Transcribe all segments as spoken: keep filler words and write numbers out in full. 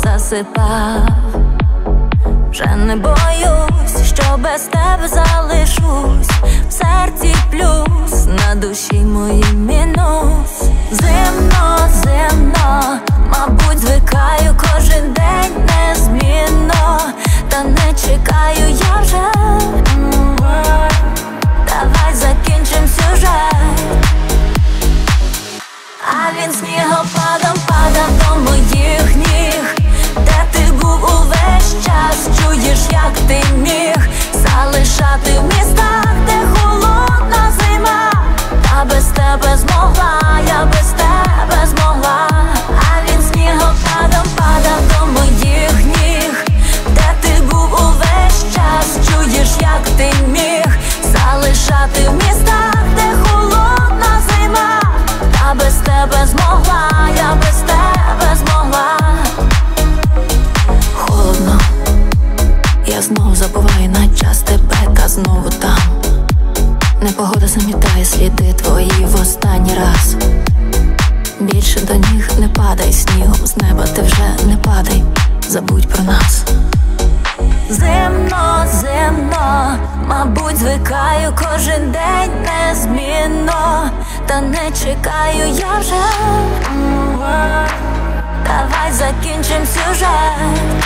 засипав. Вже не боюсь, що без тебе залишусь. В серці плюс, на душі моїй мінус. Зимно, зимно, мабуть, звикаю кожен день незмінно. Та не чекаю я вже. Давай закінчим сюжет. А він снігопадом падав до моїх ніг. Де ти був увесь час? Чуєш, як ти міг залишати в містах, де холодна зима? Та без тебе змогла, я без тебе змогла. А він снігопадом падав до моїх ніг. Де ти був увесь час? Чуєш, як ти міг залишати в містах, де холодна зима? Та без тебе змогла, я без тебе змогла. Холодно, я знову забуваю на час тебе, та знову там. Непогода замітає сліди твої в останній раз. Більше до ніг не падай снігом, з неба ти вже не падай, забудь про нас. Зимно, зимно, мабуть, звикаю кожен день незмінно. Та не чекаю я вже. Давай закінчим сюжет.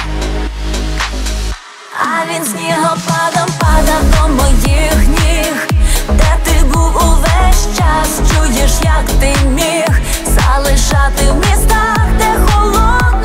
А він снігопадом падав до моїх ніг. Де ти був увесь час? Чуєш, як ти міг залишати в містах, де холодно?